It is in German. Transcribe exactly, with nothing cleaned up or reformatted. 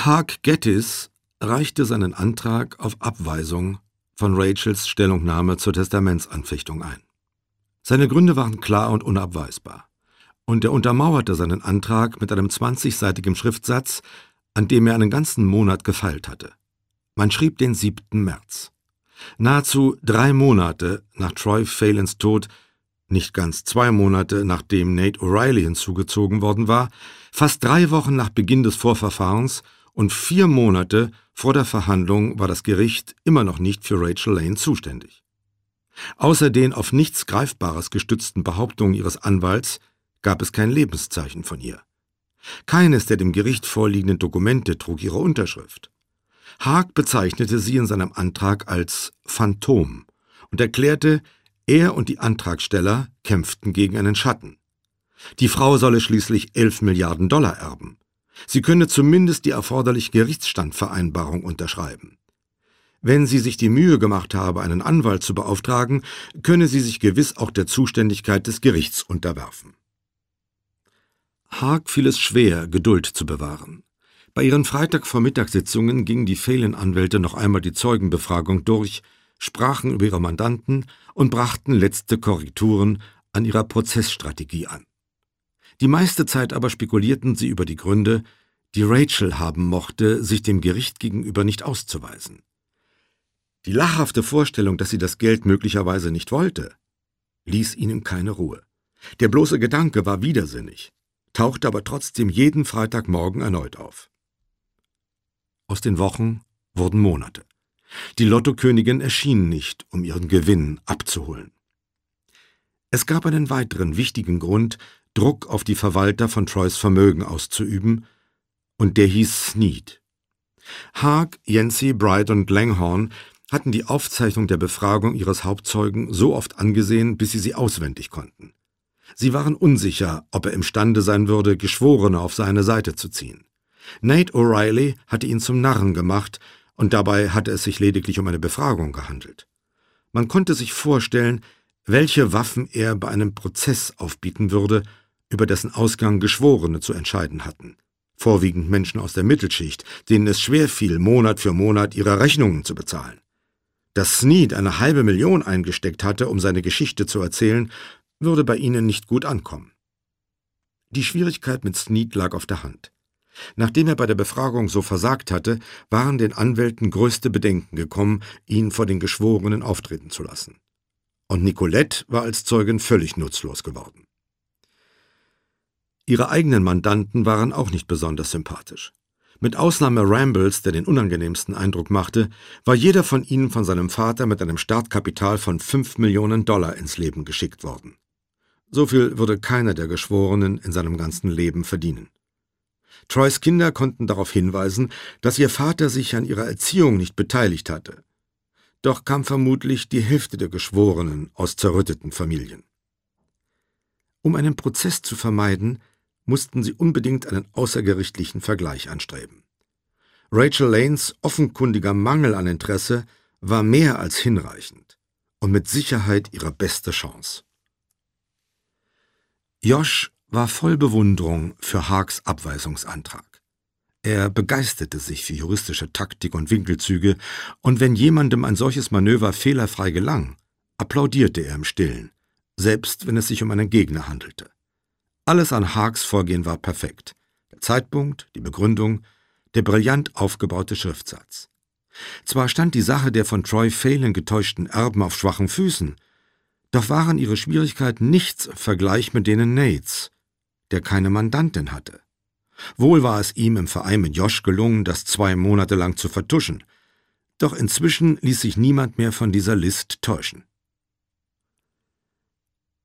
Hark Geddes reichte seinen Antrag auf Abweisung von Rachels Stellungnahme zur Testamentsanfechtung ein. Seine Gründe waren klar und unabweisbar, und er untermauerte seinen Antrag mit einem zwanzigseitigen Schriftsatz, an dem er einen ganzen Monat gefeilt hatte. Man schrieb den siebten März. Nahezu drei Monate nach Troy Phalens Tod, nicht ganz zwei Monate nachdem Nate O'Reilly hinzugezogen worden war, fast drei Wochen nach Beginn des Vorverfahrens und vier Monate vor der Verhandlung war das Gericht immer noch nicht für Rachel Lane zuständig. Außer den auf nichts Greifbares gestützten Behauptungen ihres Anwalts gab es kein Lebenszeichen von ihr. Keines der dem Gericht vorliegenden Dokumente trug ihre Unterschrift. Hark bezeichnete sie in seinem Antrag als Phantom und erklärte, er und die Antragsteller kämpften gegen einen Schatten. Die Frau solle schließlich elf Milliarden Dollar erben. Sie könne zumindest die erforderliche Gerichtsstandvereinbarung unterschreiben. Wenn sie sich die Mühe gemacht habe, einen Anwalt zu beauftragen, könne sie sich gewiss auch der Zuständigkeit des Gerichts unterwerfen. Hark fiel es schwer, Geduld zu bewahren. Bei ihren Freitagvormittagssitzungen gingen die Phelan-Anwälte noch einmal die Zeugenbefragung durch, sprachen über ihre Mandanten und brachten letzte Korrekturen an ihrer Prozessstrategie an. Die meiste Zeit aber spekulierten sie über die Gründe, die Rachel haben mochte, sich dem Gericht gegenüber nicht auszuweisen. Die lachhafte Vorstellung, dass sie das Geld möglicherweise nicht wollte, ließ ihnen keine Ruhe. Der bloße Gedanke war widersinnig, tauchte aber trotzdem jeden Freitagmorgen erneut auf. Aus den Wochen wurden Monate. Die Lottokönigin erschien nicht, um ihren Gewinn abzuholen. Es gab einen weiteren wichtigen Grund, Druck auf die Verwalter von Troys Vermögen auszuüben, und der hieß Snead. Hark, Yancey, Bright und Langhorne hatten die Aufzeichnung der Befragung ihres Hauptzeugen so oft angesehen, bis sie sie auswendig konnten. Sie waren unsicher, ob er imstande sein würde, Geschworene auf seine Seite zu ziehen. Nate O'Reilly hatte ihn zum Narren gemacht, und dabei hatte es sich lediglich um eine Befragung gehandelt. Man konnte sich vorstellen, welche Waffen er bei einem Prozess aufbieten würde, über dessen Ausgang Geschworene zu entscheiden hatten. Vorwiegend Menschen aus der Mittelschicht, denen es schwer fiel, Monat für Monat ihre Rechnungen zu bezahlen. Dass Snead eine halbe Million eingesteckt hatte, um seine Geschichte zu erzählen, würde bei ihnen nicht gut ankommen. Die Schwierigkeit mit Snead lag auf der Hand. Nachdem er bei der Befragung so versagt hatte, waren den Anwälten größte Bedenken gekommen, ihn vor den Geschworenen auftreten zu lassen. Und Nicolette war als Zeugin völlig nutzlos geworden. Ihre eigenen Mandanten waren auch nicht besonders sympathisch. Mit Ausnahme Rambles, der den unangenehmsten Eindruck machte, war jeder von ihnen von seinem Vater mit einem Startkapital von fünf Millionen Dollar ins Leben geschickt worden. So viel würde keiner der Geschworenen in seinem ganzen Leben verdienen. Troys Kinder konnten darauf hinweisen, dass ihr Vater sich an ihrer Erziehung nicht beteiligt hatte. Doch kam vermutlich die Hälfte der Geschworenen aus zerrütteten Familien. Um einen Prozess zu vermeiden, mussten sie unbedingt einen außergerichtlichen Vergleich anstreben. Rachel Lanes offenkundiger Mangel an Interesse war mehr als hinreichend und mit Sicherheit ihre beste Chance. Josh war voll Bewunderung für Harks Abweisungsantrag. Er begeisterte sich für juristische Taktik und Winkelzüge, und wenn jemandem ein solches Manöver fehlerfrei gelang, applaudierte er im Stillen, selbst wenn es sich um einen Gegner handelte. Alles an Harks Vorgehen war perfekt. Der Zeitpunkt, die Begründung, der brillant aufgebaute Schriftsatz. Zwar stand die Sache der von Troy Phalan getäuschten Erben auf schwachen Füßen, doch waren ihre Schwierigkeiten nichts im Vergleich mit denen Nates, der keine Mandantin hatte. Wohl war es ihm im Verein mit Josh gelungen, das zwei Monate lang zu vertuschen, doch inzwischen ließ sich niemand mehr von dieser List täuschen.